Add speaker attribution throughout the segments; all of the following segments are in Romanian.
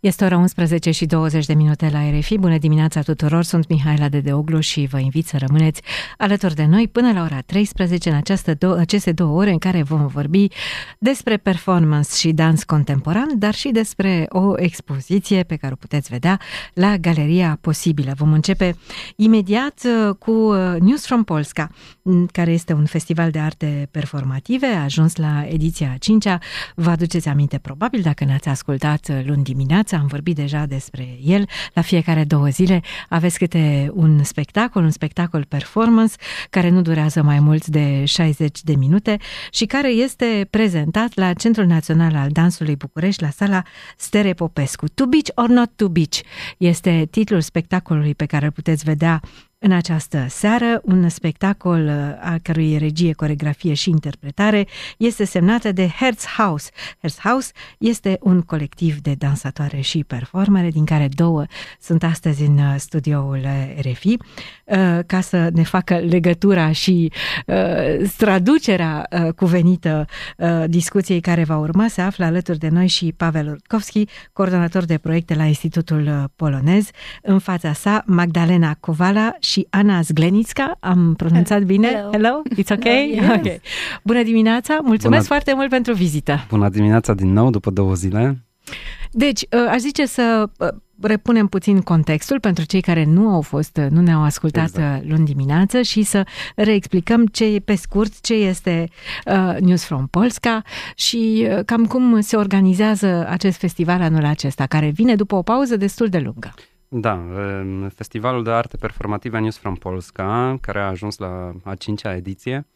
Speaker 1: Este ora 11:20 la RFI. Bună dimineața tuturor, sunt Mihaela Dedeoglu și vă invit să rămâneți alături de noi până la ora 13 în aceste două ore în care vom vorbi despre performance și dans contemporan, dar și despre o expoziție pe care o puteți vedea la Galeria Posibilă. Vom începe imediat cu News from Polska, care este un festival de arte performative, a ajuns la ediția a 5-a. Vă aduceți aminte probabil dacă ne-ați ascultat luni dimineața, am vorbit deja despre el. La fiecare 2 zile aveți câte un spectacol performance care nu durează mai mult de 60 de minute și care este prezentat la Centrul Național al Dansului București, la sala Stere Popescu. To Beach or Not to Beach este titlul spectacolului pe care îl puteți vedea în această seară, un spectacol a cărui regie, coreografie și interpretare este semnată de Herzhaus. Herzhaus este un colectiv de dansatoare și performere, din care 2 sunt astăzi în studioul RFI, ca să ne facă legătura și traducerea cuvenită discuției care va urma. Se află alături de noi și Pavel Rutkowski, coordonator de proiecte la Institutul Polonez. În fața sa, Magdalena Kowala și Ana Zglenicka. Am pronunțat bine? Hello? It's okay?
Speaker 2: Yes.
Speaker 1: Okay. Bună dimineața! Mulțumesc foarte mult pentru vizită!
Speaker 3: Bună dimineața din nou, după 2 zile.
Speaker 1: Deci, aș zice să repunem puțin contextul pentru cei care nu ne-au ascultat luni dimineață și să reexplicăm pe scurt ce este News from Polska și cam cum se organizează acest festival anul acesta, care vine după o pauză destul de lungă.
Speaker 3: Da, festivalul de arte performative News from Polska, care a ajuns la a 5-a ediție,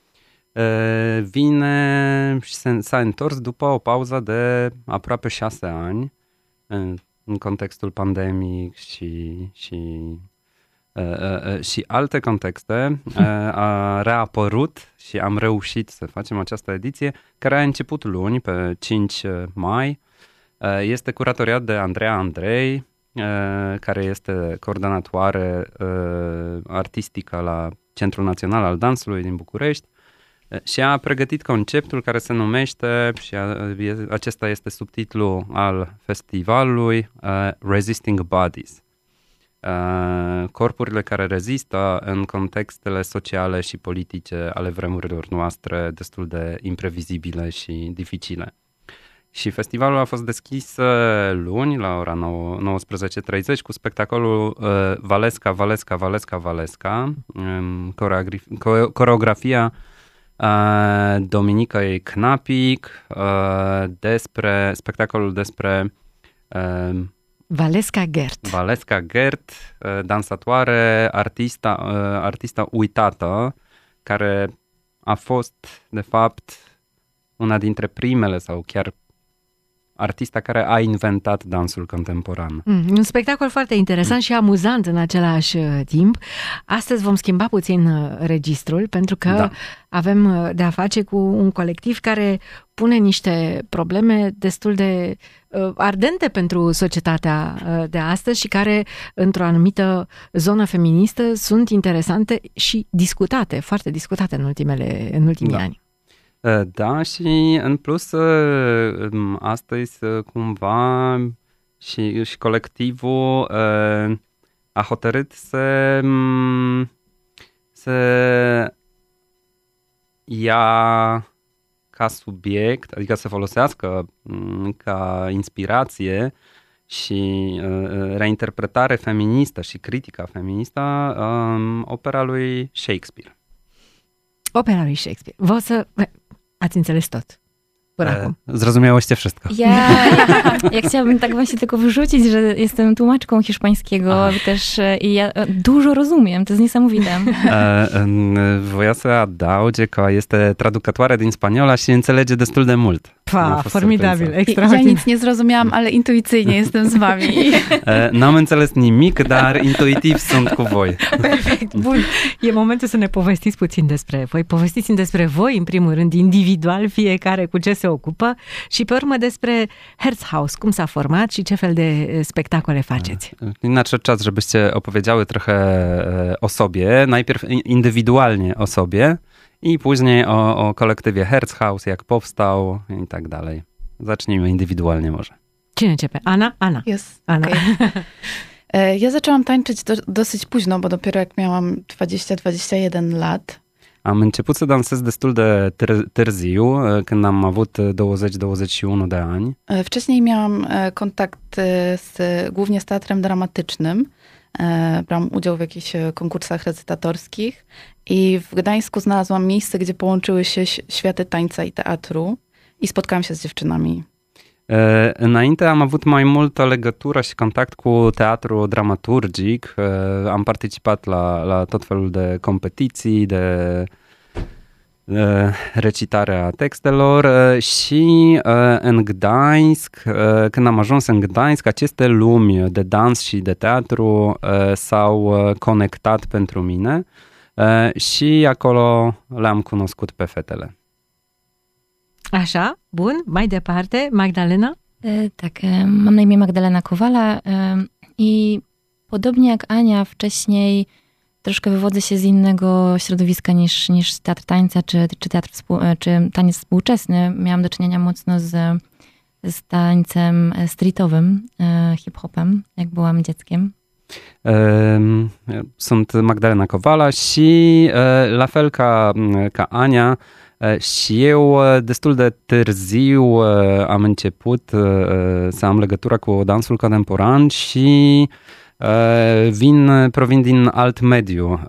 Speaker 3: vine și s-a întors după o pauză de aproape 6 ani, în contextul pandemic și alte contexte. A reapărut și am reușit să facem această ediție, care a început luni, pe 5 mai. Este curatoriat de Andreea Andrei, care este coordonatoare artistică la Centrul Național al Dansului din București și a pregătit conceptul care se numește, și acesta este subtitlul al festivalului, Resisting Bodies. Corpurile care rezistă în contextele sociale și politice ale vremurilor noastre destul de imprevizibile și dificile. Și festivalul a fost deschis luni la ora 19:30 cu spectacolul Valeska, coreografia Dominicăi Knapic, spectacolul despre
Speaker 1: Valeska Gert, dansatoare, artista uitată, care a fost, de fapt, una dintre primele sau chiar artista care a inventat dansul contemporan. Un spectacol foarte interesant și amuzant în același timp. Astăzi vom schimba puțin registrul, pentru că avem de a face cu un colectiv care pune niște probleme destul de ardente pentru societatea de astăzi și care, într-o anumită zonă feministă, sunt interesante și discutate, foarte discutate în ultimii ani.
Speaker 3: Da, și în plus astăzi cumva și colectivul a hotărât să ia ca subiect, adică să folosească ca inspirație și reinterpretare feministă și critica feministă opera lui Shakespeare.
Speaker 1: Opera lui Shakespeare. Ați înțeles tot până acum.
Speaker 3: Zrozumiałyście wszystko.
Speaker 2: Ja chciałabym tak właśnie tylko wyrzucić, że jestem tłumaczką hiszpańskiego też i ja dużo rozumiem, to jest niesamowite.
Speaker 3: Voia să adaug că este traducătoare din spaniolă și înțelege destul de mult.
Speaker 1: Formidabil, extraordinar.
Speaker 2: Ja nic nie zrozumiałam, ale intuicyjnie jestem z wami.
Speaker 3: N-am înțeles nimic, dar intuitiv sunt cu voi.
Speaker 1: Perfect, bun. E momentul să ne povestiți puțin despre voi. Povestiți-mi despre voi, în primul rând, individual, fiecare cu ce se ocupă și pe urmă despre Herzhaus, cum s-a format și ce fel de spectacole faceți.
Speaker 3: Nadszedł czas, żebyście opowiedziały trochę o sobie, najpierw indywidualnie o sobie i później o kolektywie Herzhaus, jak powstał i tak dalej. Zacznijmy indywidualnie może.
Speaker 1: Cine începe? Ana? Ana.
Speaker 4: Yes.
Speaker 1: Ana.
Speaker 4: Okay. Ja zaczęłam tańczyć dosyć późno, bo dopiero jak miałam 20-21 lat.
Speaker 3: Am început să dansez destul de târziu, când am avut 20-21 de ani.
Speaker 4: Wcześniej miałam kontakt głównie z teatrem dramatycznym. Brałam udział w jakichś konkursach recytatorskich i w Gdańsku znalazłam miejsce, gdzie połączyły się światy tańca i teatru i spotkałam się z dziewczynami.
Speaker 3: Înainte am avut mai multă legătură și contact cu teatru dramaturgic. Am participat la tot felul de competiții, de recitarea textelor și în Gdańsk, când am ajuns în Gdańsk, aceste lumi de dans și de teatru s-au conectat pentru mine și acolo le-am cunoscut pe fetele.
Speaker 1: Așa, bun, mai departe, Magdalena?
Speaker 2: Tak, mam na imię Magdalena Kowala i podobnie jak Ania wcześniej troszkę wywodzę się z innego środowiska niż teatr tańca czy taniec współczesny. Miałam do czynienia mocno z tańcem streetowym, hip-hopem, jak byłam dzieckiem.
Speaker 3: Sunt Magdalena Kowala și la fel ca Ania, și eu destul de târziu am început să am legătura cu dansul contemporan și provin din alt mediu.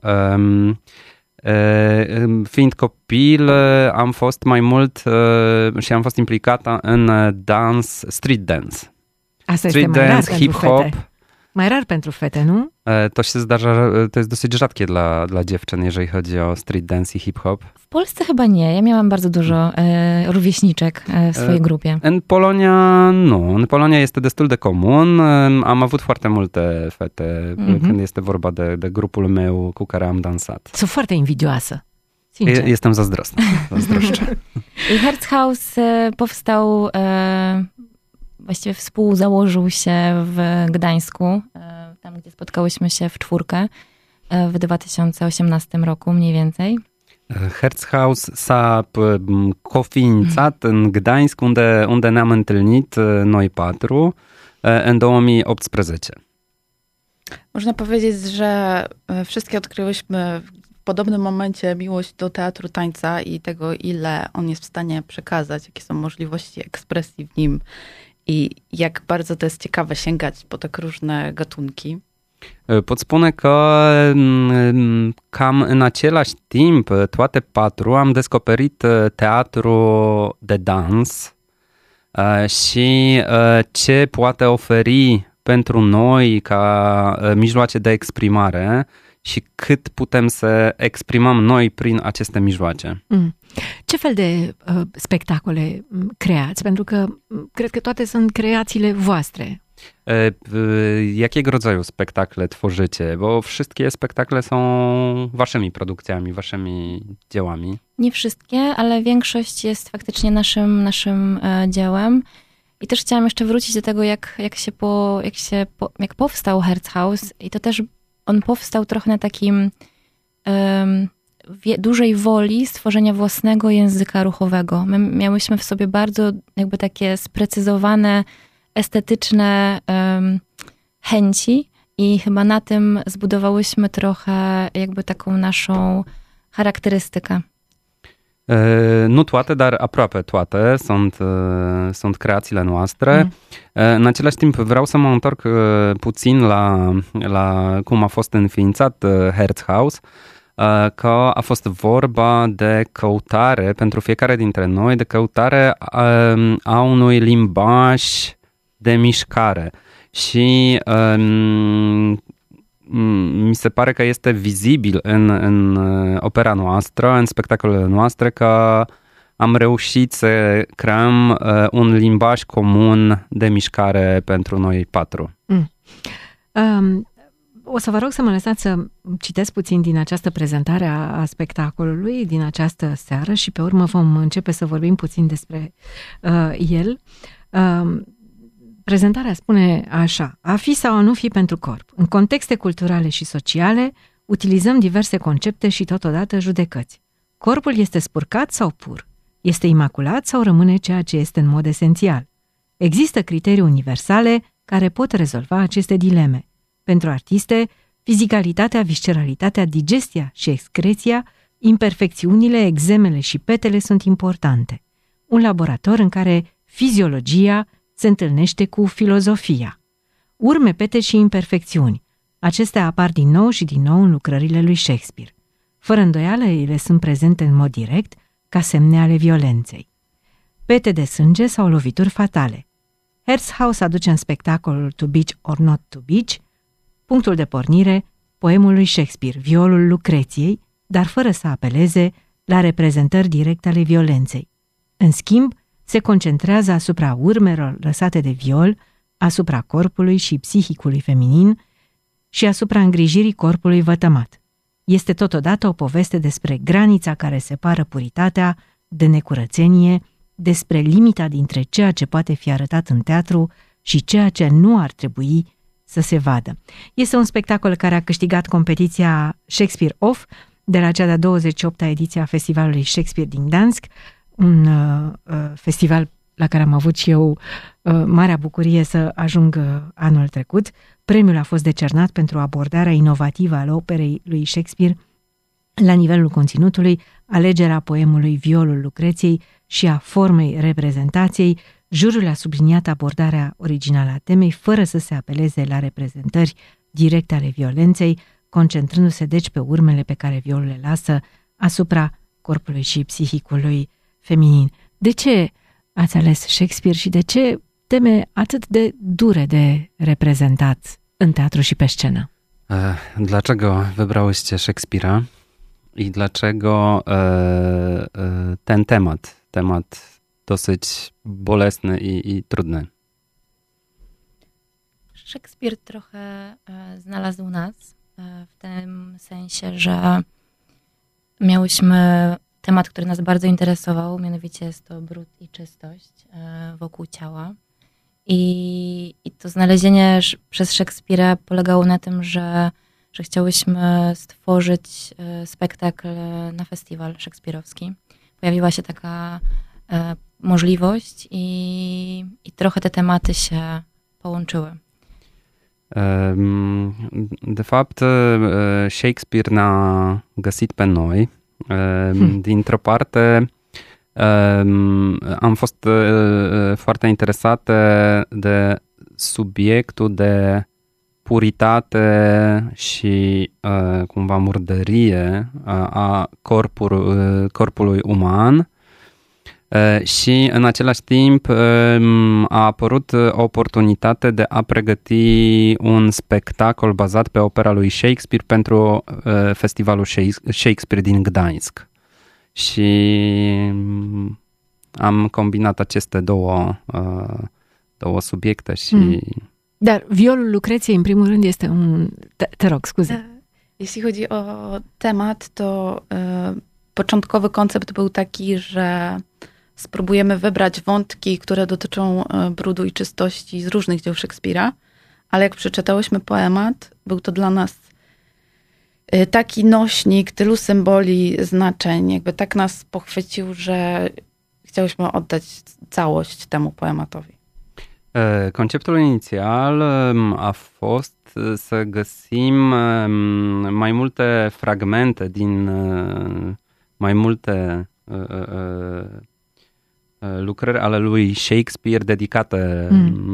Speaker 3: Fiind copil, am fost mai mult și am fost implicată în street dance.
Speaker 1: Asta
Speaker 3: Street
Speaker 1: este mai
Speaker 3: dance,
Speaker 1: rar
Speaker 3: hip-hop.
Speaker 1: pentru fete. Mai rar pentru fete, nu?
Speaker 3: To jest dosyć rzadkie dla dziewczyn, jeżeli chodzi o street dance i hip-hop.
Speaker 2: W Polsce chyba nie. Ja miałam bardzo dużo rówieśniczek w swojej grupie.
Speaker 3: În Polonia nu. În Polonia este destul de comun. Am avut foarte multe fete când este vorba de grupul meu cu care am dansat.
Speaker 1: Sunt foarte invidioasă. Sincer.
Speaker 3: Jestem zazdrosny. Zazdroszczę.
Speaker 2: I Herzhaus powstał, właściwie współzałożył się w Gdańsku, tam gdzie spotkałyśmy się w czwórkę w 2018 roku mniej więcej.
Speaker 3: Herzhaus s-a coființat în Gdańsk, unde ne-am întâlnit noi patru în 2018.
Speaker 4: Można powiedzieć, że wszystkie odkryłyśmy w podobnym momencie miłość do teatru tańca i tego, ile on jest w stanie przekazać, jakie są możliwości ekspresji w nim i jak bardzo to jest ciekawe sięgać po tak różne gatunki.
Speaker 3: Pot spune că cam în același timp, toate patru, am descoperit teatru de dans și ce poate oferi pentru noi ca mijloace de exprimare și cât putem să exprimăm noi prin aceste mijloace.
Speaker 1: Ce fel de spectacole creați? Pentru că cred că toate sunt creațiile voastre.
Speaker 3: Jakiego rodzaju spektakle tworzycie? Bo wszystkie spektakle są waszymi produkcjami, waszymi dziełami.
Speaker 2: Nie wszystkie, ale większość jest faktycznie naszym dziełem. I też chciałam jeszcze wrócić do tego, jak powstał Herzhaus. I to też on powstał trochę na takim dużej woli stworzenia własnego języka ruchowego. My miałyśmy w sobie bardzo jakby takie sprecyzowane, estetyczne chęci i chyba na tym zbudowałyśmy trochę jakby taką naszą charakterystykę.
Speaker 3: Nu toate, dar aproape toate sunt creațiile noastre. În același timp vreau să mă întorc puțin la cum a fost înființat Herzhaus, că a fost vorba de căutare pentru fiecare dintre noi, de căutare a unui limbaj de mișcare. Și mi se pare că este vizibil în opera noastră, în spectacolele noastre, că am reușit să creăm un limbaj comun de mișcare pentru noi patru.
Speaker 1: O să vă rog să mă lăsați să citesc puțin din această prezentare a spectacolului, din această seară și pe urmă vom începe să vorbim puțin despre el. Prezentarea spune așa: a fi sau a nu fi pentru corp. În contexte culturale și sociale utilizăm diverse concepte și totodată judecăți. Corpul este spurcat sau pur? Este imaculat sau rămâne ceea ce este în mod esențial? Există criterii universale care pot rezolva aceste dileme. Pentru artiste, fizicalitatea, visceralitatea, digestia și excreția, imperfecțiunile, exemele și petele sunt importante. Un laborator în care fiziologia se întâlnește cu filozofia. Urme, pete și imperfecțiuni. Acestea apar din nou și din nou în lucrările lui Shakespeare. Fără îndoială, ele sunt prezente în mod direct ca semne ale violenței. Pete de sânge sau lovituri fatale. Herzhaus aduce în spectacolul To Beach or Not to Beach punctul de pornire, poemul lui Shakespeare, violul Lucreției, dar fără să apeleze la reprezentări directe ale violenței. În schimb, se concentrează asupra urmelor lăsate de viol, asupra corpului și psihicului feminin și asupra îngrijirii corpului vătămat. Este totodată o poveste despre granița care separă puritatea de necurățenie, despre limita dintre ceea ce poate fi arătat în teatru și ceea ce nu ar trebui să se vadă. Este un spectacol care a câștigat competiția Shakespeare Off de la cea de-a 28-a ediție a Festivalului Shakespeare din Gdansk, un festival la care am avut și eu marea bucurie să ajung anul trecut. Premiul a fost decernat pentru abordarea inovativă a operei lui Shakespeare la nivelul conținutului, alegerea poemului Violul Lucreției și a formei reprezentației. Jurul a subliniat abordarea originală a temei, fără să se apeleze la reprezentări directe ale violenței, concentrându-se deci pe urmele pe care violul le lasă asupra corpului și psihicului feminin. De ce ați ales Shakespeare și de ce teme atât de dure de reprezentat în teatru și pe scenă?
Speaker 3: Dlaczego wybrałyście Szekspira i dlaczego ten temat dosyć bolesny i trudny?
Speaker 2: Szekspir trochę znalazł nas w tym sensie, że miałyśmy temat, który nas bardzo interesował, mianowicie jest to brud i czystość wokół ciała. I to znalezienie przez Szekspira polegało na tym, że chciałyśmy stworzyć spektakl na festiwal szekspirowski. Pojawiła się taka możliwość i trochę te tematy się połączyły.
Speaker 3: De fapt, Shakespeare ne-a găsit pe noi. Dintr-o parte, am fost foarte interesate de subiectul de puritate și cumva murdărie a corpului uman și în același timp a apărut o oportunitate de a pregăti un spectacol bazat pe opera lui Shakespeare pentru festivalul Shakespeare din Gdańsk. Și am combinat aceste două subiecte și...
Speaker 1: Dar violul Lucreției, în primul rând, este un... Te rog, scuze.
Speaker 4: Jeśli chodzi o temat, to początkowy koncept był taki, że spróbujemy wybrać wątki, które dotyczą brudu i czystości z różnych dzieł Szekspira, ale jak przeczytałyśmy poemat, był to dla nas taki nośnik tylu symboli, znaczeń, jakby tak nas pochwycił, że chciałyśmy oddać całość temu poematowi.
Speaker 3: Conceptul inițial a fost să găsim mai multe fragmente din mai multe lucrări ale lui Shakespeare dedicate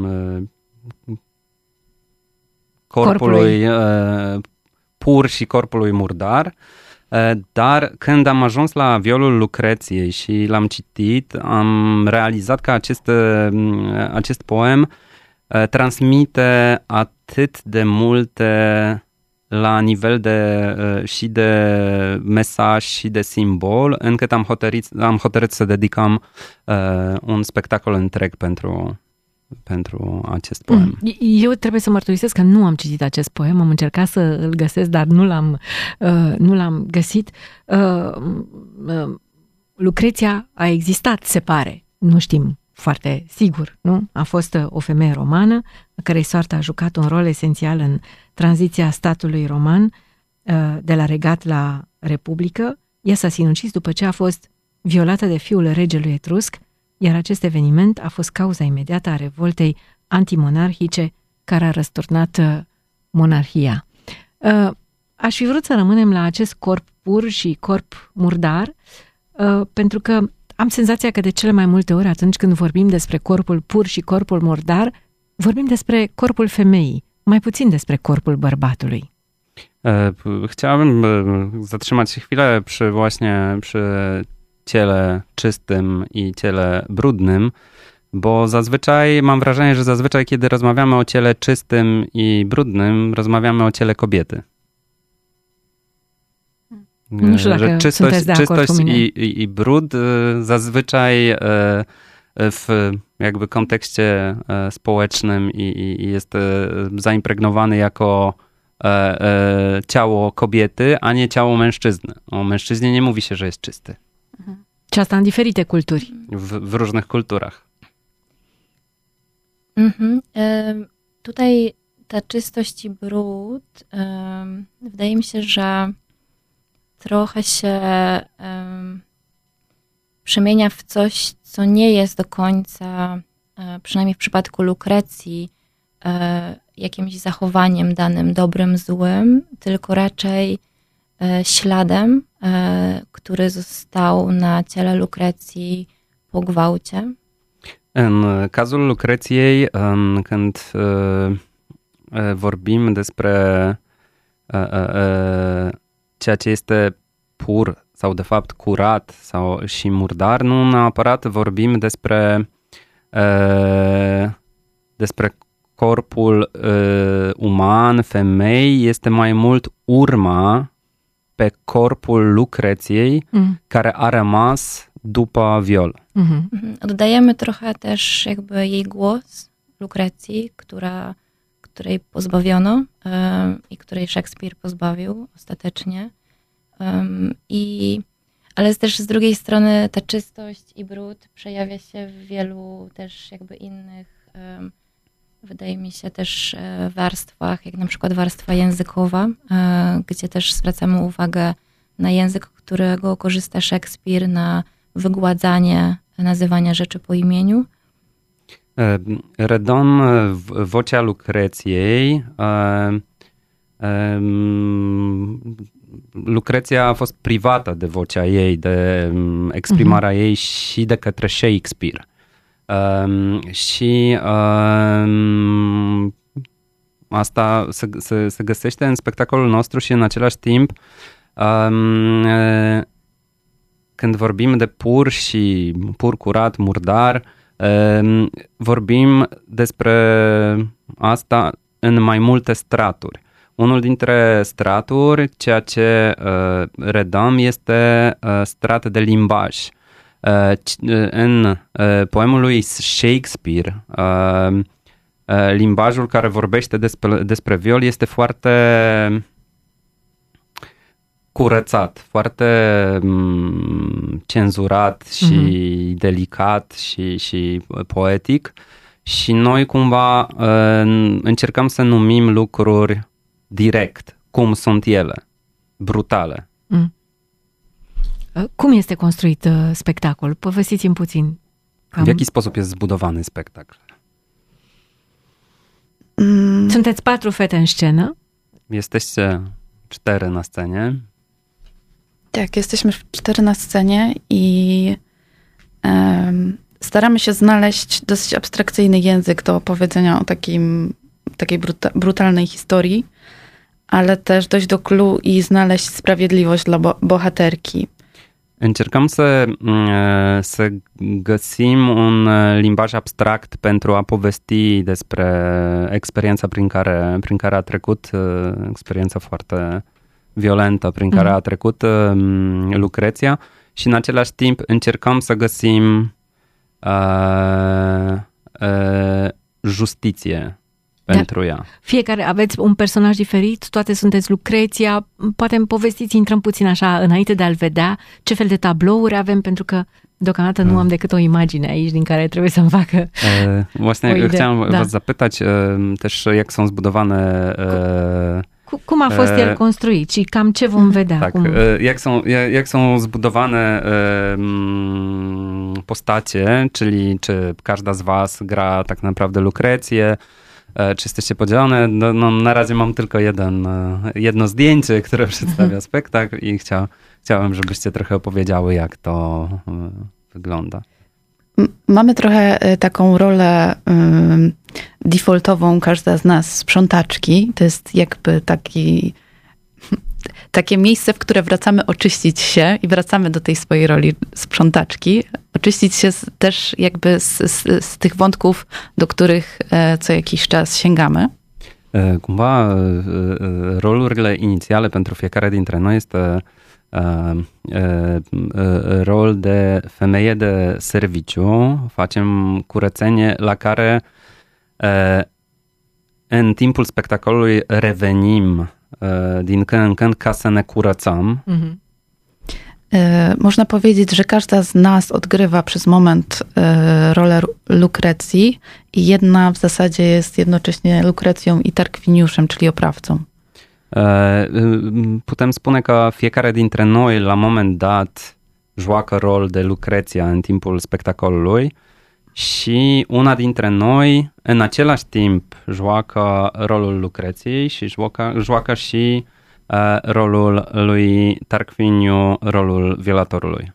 Speaker 3: corpului pur și corpului murdar, dar când am ajuns la Violul Lucreției și l-am citit, am realizat că acest poem transmite atât de multe la nivel și de mesaj și de simbol, încât am hotărât să dedicăm un spectacol întreg pentru acest poem.
Speaker 1: Eu trebuie să mărturisesc că nu am citit acest poem, am încercat să îl găsesc, dar nu l-am găsit. Lucreția a existat, se pare, nu știm foarte sigur, nu? A fost o femeie romană, a cărei soartă a jucat un rol esențial în tranziția statului roman de la regat la republică. Ea s-a sinucis după ce a fost violată de fiul regelui etrusc, iar acest eveniment a fost cauza imediată a revoltei antimonarhice care a răsturnat monarhia. Aș fi vrut să rămânem la acest corp pur și corp murdar, pentru că am senzația că de cele mai multe ori atunci când vorbim despre corpul pur și corpul murdar, vorbim despre corpul femeii, mai puțin despre corpul bărbatului.
Speaker 3: Chciałbym zatrzymać się chwilę przy ciele czystym i ciele brudnym, bo zazwyczaj mam wrażenie, że zazwyczaj kiedy rozmawiamy o ciele czystym i brudnym, rozmawiamy o ciele kobiety. Że czystość i brud zazwyczaj w jakby kontekście społecznym i jest zaimpregnowany jako ciało kobiety, a nie ciało mężczyzny. O mężczyźnie nie mówi się, że jest czysty.
Speaker 1: Și asta în diferite culturi.
Speaker 3: W różnych kulturach.
Speaker 2: Tutaj ta czystość i brud, wydaje mi się, że trochę się przemienia w coś, co nie jest do końca, przynajmniej w przypadku Lukrecji, jakimś zachowaniem danym dobrym, złym, tylko raczej śladem, który został na ciele Lucreții po gwałcie.
Speaker 3: În cazul Lucreției, când vorbim despre ceea ce este pur sau de fapt curat sau și murdar, nu neapărat vorbim despre corpul uman, femei, este mai mult urma pe corpul Lucreției care a rămas după viol.
Speaker 2: Oddajemy trochę też jakby jej głos, Lukrecji, której pozbawiono i której Szekspir pozbawił ostatecznie. Ale też z drugiej strony ta czystość i brud przejawia się w wielu też jakby innych, wydaje mi się, też warstwach, jak na przykład warstwa językowa, gdzie też zwracamy uwagę na język, którego korzysta Szekspir, na wygładzanie nazywania rzeczy po imieniu.
Speaker 3: Redon vocea Lucreției. Lucreția a fost privată de vocea ei, de exprimarea ei și de către Shakespeare. Și asta se găsește în spectacolul nostru și în același timp când vorbim de pur curat, murdar, vorbim despre asta în mai multe straturi. Unul dintre straturi, ceea ce redăm, este strat de limbaj. În poemul lui Shakespeare, limbajul care vorbește despre viol este foarte curățat, foarte cenzurat și delicat și poetic. Și noi cumva încercăm să numim lucruri direct, cum sunt ele, brutale.
Speaker 1: Cum este construit spectacol? Povestiți-mi puțin.
Speaker 3: W jaki sposób jest zbudowany spektakl?
Speaker 1: Sunteți 4 fete în scenă?
Speaker 3: Jesteście 4 na scenie.
Speaker 4: Tak, jesteśmy 4 na scenie i staramy się znaleźć dosyć abstrakcyjny język do opowiedzenia o takiej brutalnej historii, ale też dojść do clou i znaleźć sprawiedliwość dla bohaterki.
Speaker 3: Încercăm să găsim un limbaj abstract pentru a povesti despre experiența prin care a trecut, experiența foarte violentă prin care a trecut Lucreția și în același timp încercăm să găsim justiție pentru ea.
Speaker 1: Fiecare aveți un personaj diferit, toate sunteți Lucreția, poate îmi povestiți, intrăm puțin așa înainte de a-l vedea, ce fel de tablouri avem, pentru că deocamdată nu am decât o imagine aici din care trebuie să-mi facă
Speaker 3: Właśnie chciałam was zapytać też, jak są zbudowane
Speaker 1: Cum a fost el construit și cam ce vom vedea?
Speaker 3: Tak, jak są zbudowane postacie, czyli czy każda z was gra tak naprawdę Lukrecję, czy jesteście podzielone? No, na razie mam tylko jedno zdjęcie, które przedstawia spektakl i chciałem, żebyście trochę opowiedziały, jak to wygląda.
Speaker 4: Mamy trochę taką rolę defaultową, każda z nas, sprzątaczki. To jest jakby takie miejsce, w które wracamy oczyścić się i wracamy do tej swojej roli sprzątaczki. Oczyścić się też jakby z tych wątków, do których co jakiś czas sięgamy.
Speaker 3: Cumva rolurile inițiale pentru fiecare dintre noi este rol de femeie de serviciu. Facem curățenie la care în timpul spectacolului revenim din când în când ca să ne curățăm.
Speaker 4: Można powiedzieć, że każda z nas odgrywa przez moment rolę Lukrecji i jedna w zasadzie jest jednocześnie Lucrecją i Tarquiniuszem, czyli oprawcą.
Speaker 3: Putem spune că fiecare dintre noi la moment dat joacă rol de Lucreția în timpul spectacolului și una dintre noi în același timp joacă rolul Lucreției și joacă și rolul lui Tarquiniu, rolul wielatorului.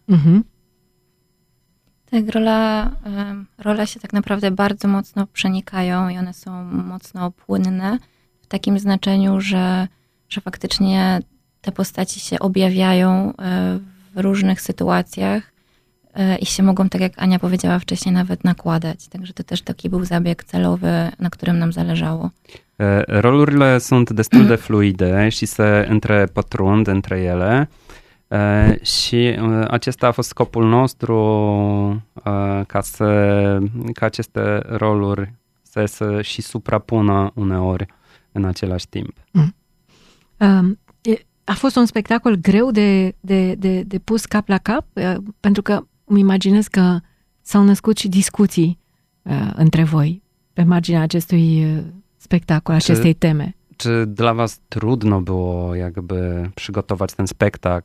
Speaker 2: Tak, role się tak naprawdę bardzo mocno przenikają i one są mocno płynne w takim znaczeniu, że faktycznie te postaci się objawiają w różnych sytuacjach i się mogą, tak jak Ania powiedziała wcześniej, nawet nakładać. Także to też taki był zabieg celowy, na którym nam zależało.
Speaker 3: Rolurile sunt destul de fluide și se întrepătrund între ele și acesta a fost scopul nostru ca aceste roluri să se și suprapună uneori în același timp.
Speaker 1: A fost un spectacol greu de pus cap la cap, pentru că îmi imaginez că s-au născut și discuții între voi pe marginea acestui spectacol, acestei teme.
Speaker 3: Czy dla was trudno było jakby przygotować ten spektakl,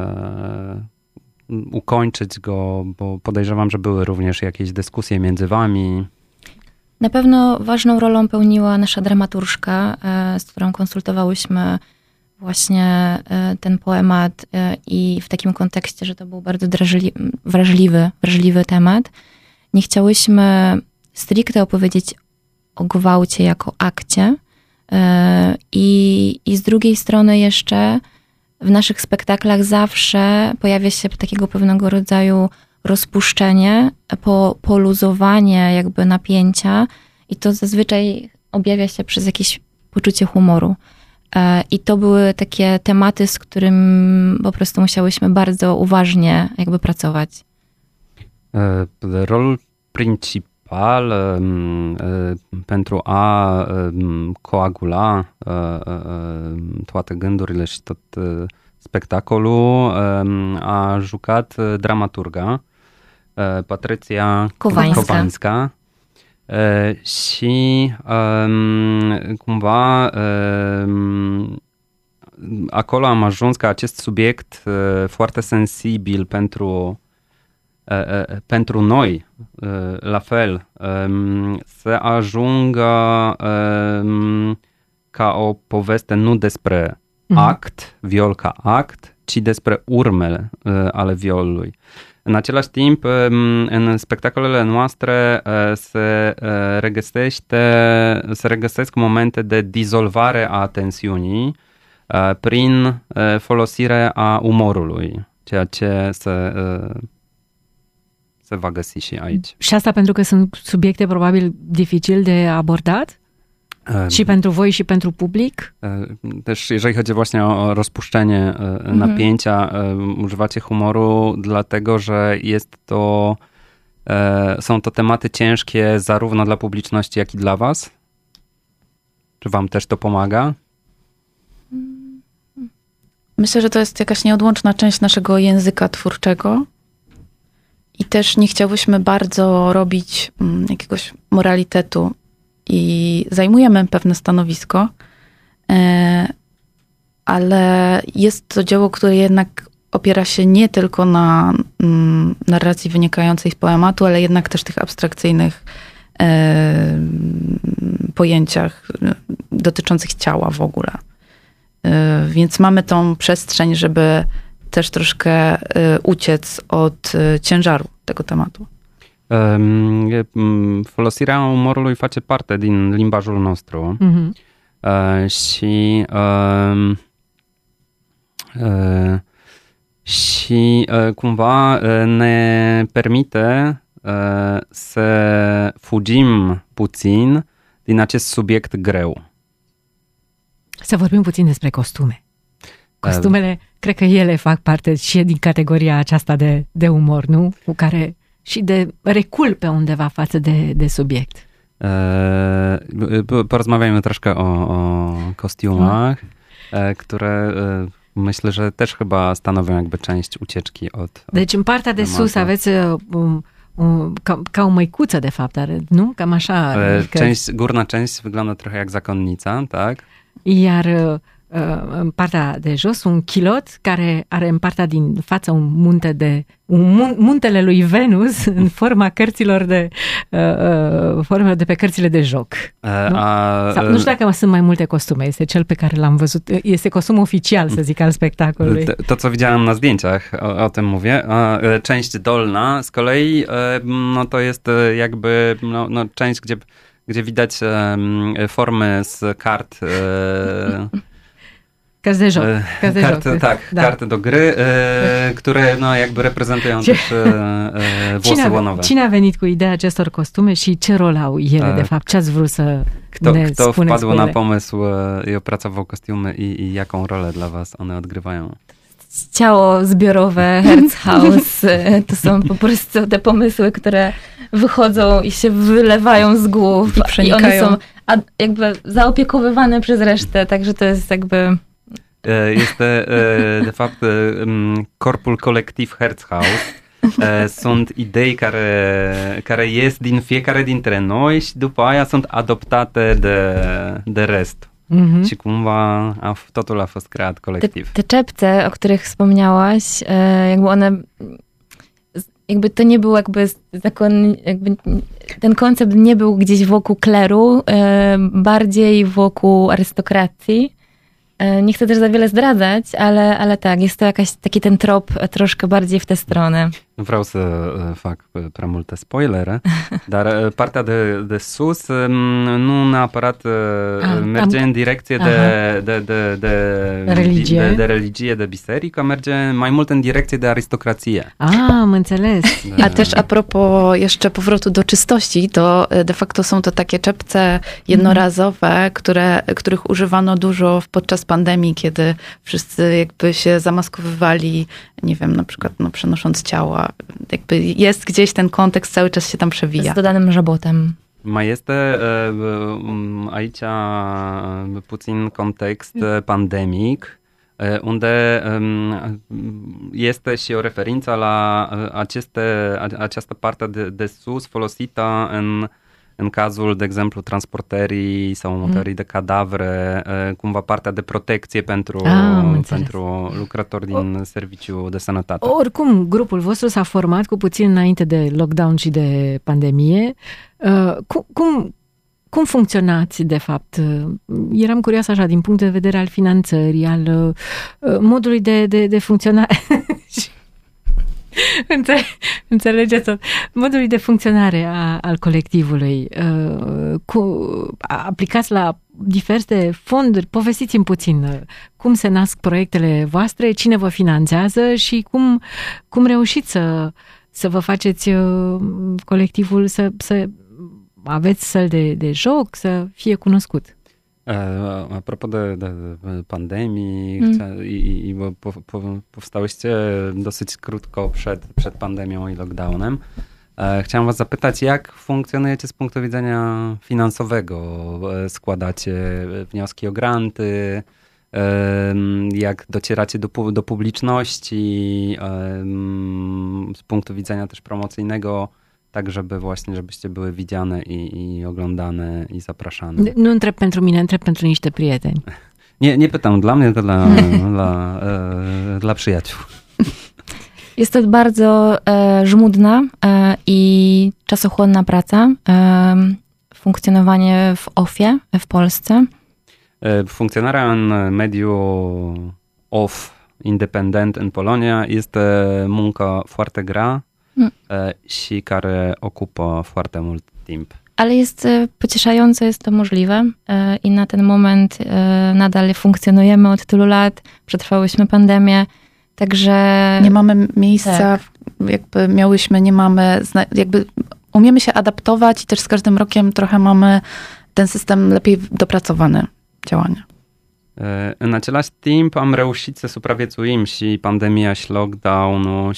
Speaker 3: ukończyć go, bo podejrzewam, że były również jakieś dyskusje między wami.
Speaker 2: Na pewno ważną rolą pełniła nasza dramaturżka, z którą konsultowałyśmy właśnie ten poemat i w takim kontekście, że to był bardzo wrażliwy temat. Nie chciałyśmy stricte opowiedzieć o gwałcie jako akcie i z drugiej strony jeszcze w naszych spektaklach zawsze pojawia się takiego pewnego rodzaju rozpuszczenie, poluzowanie jakby napięcia i to zazwyczaj objawia się przez jakieś poczucie humoru. I to były takie tematy, z którym po prostu musiałyśmy bardzo uważnie jakby pracować.
Speaker 3: Rolul principal pentru a coagula toate gândurile și tot spectacolul a jucat dramaturga Patrycja Cowańska. Și cumva acolo am ajuns ca acest subiect foarte sensibil pentru noi, la fel, să ajungă ca o poveste nu despre act, viol ca act, ci despre urmele ale violului. În același timp, în spectacolele noastre se regăsesc momente de dizolvare a tensiunii prin folosire a umorului, ceea ce se va găsi și aici.
Speaker 1: Și asta pentru că sunt subiecte probabil dificil de abordat? Și pentru voi și pentru public?
Speaker 3: Też jeżeli chodzi właśnie o rozpuszczenie napięcia, używacie humoru dlatego, że są to tematy ciężkie zarówno dla publiczności, jak i dla was? Czy wam też to pomaga?
Speaker 4: Myślę, że to jest jakaś nieodłączna część naszego języka twórczego i też nie chciałyśmy bardzo robić jakiegoś moralitetu i zajmujemy pewne stanowisko, ale jest to dzieło, które jednak opiera się nie tylko na narracji wynikającej z poematu, ale jednak też tych abstrakcyjnych pojęciach dotyczących ciała w ogóle. Więc mamy tą przestrzeń, żeby też troszkę uciec od ciężaru tego tematu.
Speaker 3: Folosirea umorului face parte din limbajul nostru și cumva ne permite să fugim puțin din acest subiect greu.
Speaker 1: Să vorbim puțin despre costume. Costumele, cred că ele fac parte și din categoria aceasta de umor, nu? Cu care și de recul pe undeva față de subiect.
Speaker 3: Porozmawiajmy troszkę o kostiumach, które myślę, że też chyba stanowią jakby część ucieczki od
Speaker 1: Deci în partea de sus aveți ca o măicuță, de fapt, are, nu? Cam așa.
Speaker 3: Górna część wygląda trochę jak zakonnica, tak?
Speaker 1: Iar în partea de jos un kilot care are în partea din față muntele lui Venus în forma cărților formele de pe cărțile de joc. Nu știu dacă sunt mai multe costume. Este cel pe care l-am văzut. Este costum oficial, să zic, al spectacolului.
Speaker 3: To, co widziałem na zdjęciach, o tym mówię. Część dolna z kolei, no to jest jakby część, gdzie widać formy z kart.
Speaker 1: Karty de joc.
Speaker 3: Karty do gry, które jakby reprezentują też włosy łonowe.
Speaker 1: Cine a venit cu ideea acestor costume și ce rol au ele, de fapt? Ce ați vrut să ne spuneți?
Speaker 3: Kto wpadł na pomysł i opracował kostiumy i jaką rolę dla was one odgrywają?
Speaker 2: Ciało zbiorowe, Herzhaus, to są po prostu te pomysły, które wychodzą i się wylewają z głów i one są jakby zaopiekowywane przez resztę, także to jest jakby...
Speaker 3: Este, de fapt, corpul colectiv Herzhaus. Sunt idei care ies din fiecare dintre noi și după aia sunt adoptate de rest. Și cumva totul a fost creat colectiv.
Speaker 2: Te czepce, o których wspomniałaś, jakby one... Jakby to nie był jakby ten koncept nie był gdzieś wokół kleru, bardziej wokół arystokracji. Nie chcę też za wiele zdradzać, ale tak, jest to taki ten trop troszkę bardziej w tę stronę.
Speaker 3: Vreau să fac prea multe spoilere, dar partea de sus nu neapărat merge în direcție de religie, de biserică, merge mai mult în direcție de aristocrație.
Speaker 1: Am înțeles.
Speaker 4: A też a propos jeszcze powrotu do czystości, to de facto są to takie czepce jednorazowe, których używano dużo podczas pandemii, kiedy wszyscy jakby się zamaskowywali, nie wiem, na przykład przenosząc ciała. Jakby jest gdzieś ten kontekst, cały czas się tam przewija.
Speaker 2: Z dodanym żabotem.
Speaker 3: Mai este aici puțin context pandemic, unde este și o referință la această parte de sus folosită în cazul, de exemplu, transportării sau mutării de cadavre, cumva partea de protecție pentru lucrători din serviciu de sănătate.
Speaker 1: Oricum, grupul vostru s-a format cu puțin înainte de lockdown și de pandemie. Cum funcționați, de fapt? Eram curioasă așa, din punct de vedere al finanțării, al modului de funcționare... Înțelegeți? Modului de funcționare al colectivului. Aplicați la diverse fonduri. Povestiți-mi puțin cum se nasc proiectele voastre, cine vă finanțează și cum reușiți să vă faceți colectivul să aveți săli de joc, să fie cunoscut.
Speaker 3: Apropo de pandemii i powstałyście dosyć krótko przed pandemią i lockdownem. Chciałem was zapytać, jak funkcjonujecie z punktu widzenia finansowego? Składacie wnioski o granty? Jak docieracie do publiczności? Z punktu widzenia też promocyjnego, tak żebyście były widziane i oglądane i zapraszane.
Speaker 1: Nu întreb pentru mine, întreb pentru niște prieteni.
Speaker 3: Nie pytam dla mnie, tylko dla przyjaciół.
Speaker 2: Jest to bardzo żmudna i czasochłonna praca. Funkcjonowanie w OFF-ie w Polsce.
Speaker 3: Funcționarea în mediul OFF independent în Polonia este muncă foarte grea și care ocupă foarte mult timp.
Speaker 2: Ale jest pocieszające, jest to możliwe i na ten moment nadal funkcjonujemy od tylu lat, przetrwałyśmy pandemię, także...
Speaker 4: Nie mamy miejsca, jakby miałyśmy, nie mamy, jakby umiemy się adaptować i też z każdym rokiem trochę mamy ten system lepiej dopracowany działania.
Speaker 3: În același timp am reușit să supraviețuim și pandemia și lockdown-ul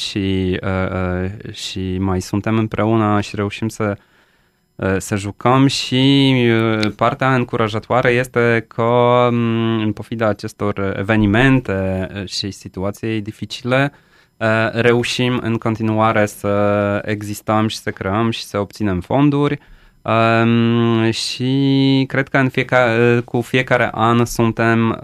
Speaker 3: și mai suntem împreună și reușim să jucăm și partea încurajatoare este că în pofida acestor evenimente și situații dificile reușim în continuare să existăm și să creăm și să obținem fonduri. Și cred că cu fiecare an suntem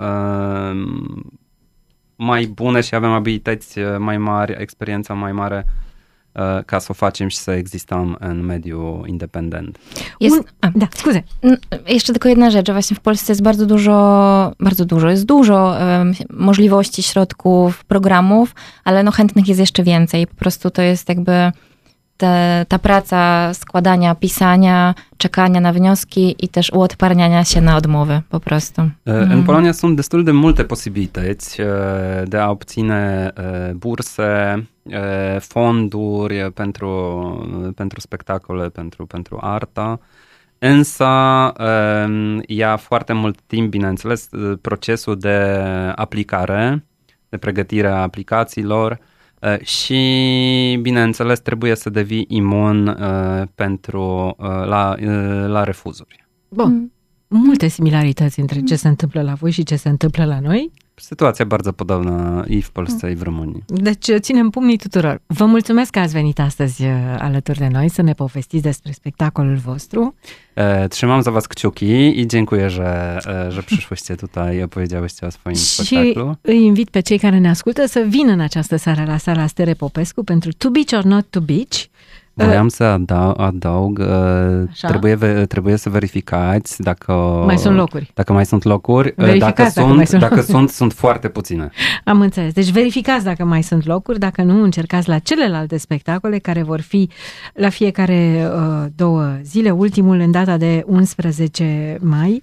Speaker 3: mai bune și avem abilități mai mari, experiența mai mare ca să o facem și să existăm în mediul independent.
Speaker 2: Da, scuze. Jeszcze tylko jedna rzecz, że właśnie w Polsce jest bardzo dużo możliwości, środków, programów, ale no chętnych jest jeszcze więcej. Po prostu to jest jakby ta praca składania, pisania, czekania na wnioski i też uodparniania się na odmowy, po prostu.
Speaker 3: În Polonia sunt destul de multe posibilități de a obține burse, fonduri pentru spectacole, pentru artă, însă ia foarte mult timp, bineînțeles, procesul de aplicare, de pregătire a aplicațiilor, și, bineînțeles, trebuie să devii imun la refuzuri.
Speaker 1: Bun. Multe similarități între ce se întâmplă la voi și ce se întâmplă la noi.
Speaker 3: Sytuacja bardzo podobna i w Polsce, i w Rumunii.
Speaker 1: Deci ținem pumnii tuturor. Vă mulțumesc că ați venit astăzi alături de noi să ne povestiți despre spectacolul vostru.
Speaker 3: Trzymam za was kciuki i dziękuję, że przyszłyście tutaj i opowiedziałyście o swoim spektaklu.
Speaker 1: Și îi invit pe cei care ne ascultă să vină în această seară la sala Stere Popescu pentru To Beach or Not To Beach.
Speaker 3: Voiam să adaug, trebuie să verificați dacă
Speaker 1: mai sunt locuri.
Speaker 3: Dacă mai sunt locuri, dacă sunt foarte puține.
Speaker 1: Am înțeles. Deci verificați dacă mai sunt locuri, dacă nu, încercați la celelalte spectacole care vor fi la fiecare 2 zile, ultimul în data de 11 mai.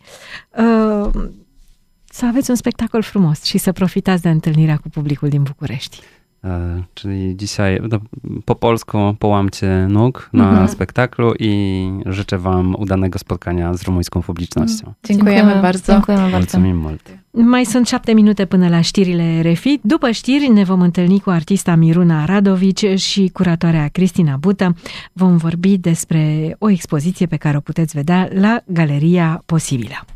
Speaker 1: Să aveți un spectacol frumos și să profitați de întâlnirea cu publicul din București.
Speaker 3: Czyli dzisiaj po polsku połamcie nóg na spektaklu i życzę wam udanego spotkania z rumuńską publicznością.
Speaker 4: Dziękujemy bardzo.
Speaker 3: Mulțumim mult.
Speaker 1: Mai sunt 7 minute până la știrile RFI. După știri ne vom întâlni cu artista Miruna Radovici și curatoarea Cristina Bută. Vom vorbi despre o expoziție pe care o puteți vedea la Galeria Posibilă.